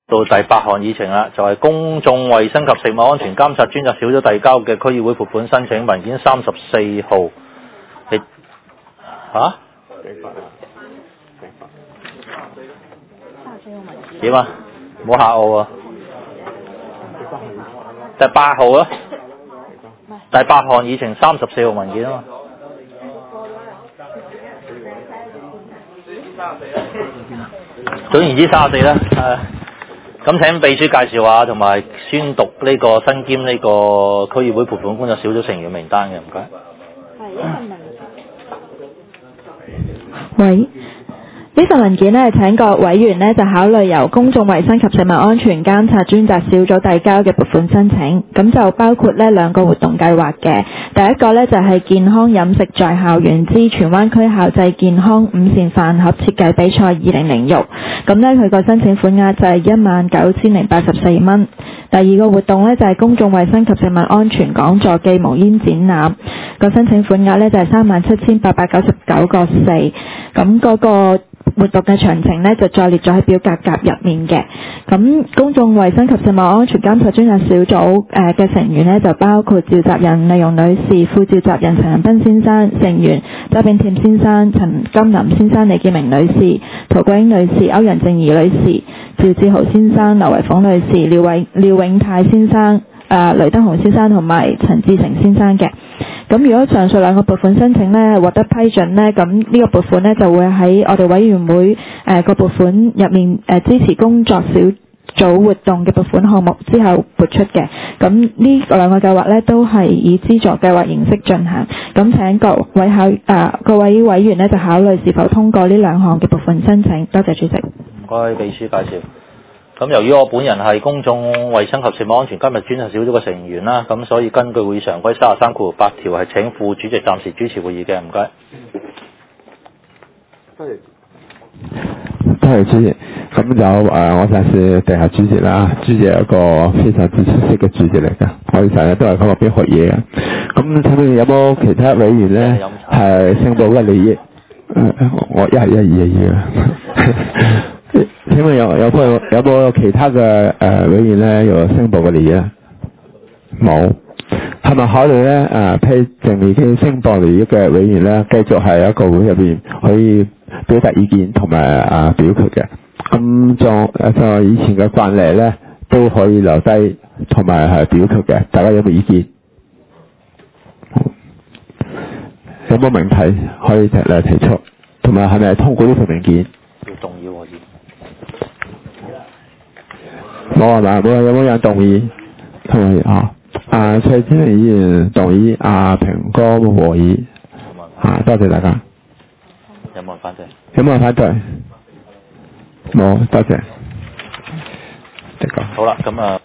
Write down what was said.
到第8項議程啦，就係公眾衛生及食物安全監察專責小組遞交嘅區議會撥款申請文件34號。你點啊？唔好嚇我喎。第8號啊，第8項議程34號文件啊嘛。總言之34啦，咁請秘書介紹下同埋宣讀呢個身兼呢個區議會撥款工作小組成員名單嘅，唔該。 喂，呢份文件呢，請各委員呢就考慮由公眾衛生及食物安全監察專責小組遞交嘅撥款申請，咁就包括呢2個活動計劃嘅。第一個呢，就係健康飲食在校園之荃灣區校際健康午膳飯盒設計比賽2006，咁呢，佢個申請款額就係19,084蚊。第二個活動呢，就係公眾衛生及食物安全講座暨無煙展覽，個申請款額呢，就係37,899個4，咁嗰個活動嘅詳情呢，就再列咗喺表格夾入面嘅。咁公眾衛生及食物安全監察專責小組嘅成員呢，就包括召集人麗容女士、副召集人陳仁斌先生、成員周炳添先生、陳金林先生、李建明女士、陶桂英女士、歐陽正儀女士、趙志豪先生、劉維鳳女士、廖永泰先生、雷德雄先生同埋陳志成先生嘅。咁如果上述2個撥款申請呢獲得批准呢，咁呢個撥款呢就會喺我哋委員會個撥款入面支持工作小組活動嘅撥款項目之後撥出嘅。咁呢2個計劃呢都係以資助計劃形式進行。咁請各位委員呢就考慮是否通過呢2項嘅撥款申請。多謝主席。 唔該，秘書介紹。咁由於我本人係公眾衛生及食物安全監察專責小組嘅成員啦，咁所以根據會議常規33條8條係請副主席暫時主持會議嘅，唔該。 多謝主席。咁就我就係地下主席啦，主席係一個非常之出色嘅主席嚟㗎，我哋成日都係喺嗰邊學嘢嘅。咁請問有冇其他委員咧係申報嘅利益？我1係1，2係2啊。請問有冇其他嘅委員咧有申報嘅利益咧？冇。係咪考慮咧批准已經申報利益嘅委員咧繼續喺一個會入邊可以表達意見同埋表決嘅？咁就以前嘅慣例咧都可以留低同埋係表決嘅，大家有冇意見？有冇問題可以嚟提出？同埋係咪通過呢份文件？ 要動議我先。 冇係嘛？有冇人動議？同意蔡天麟議員動議，平哥和議。多謝大家。 有冇人反對？ 有冇人反對？冇，多謝。 好啦，咁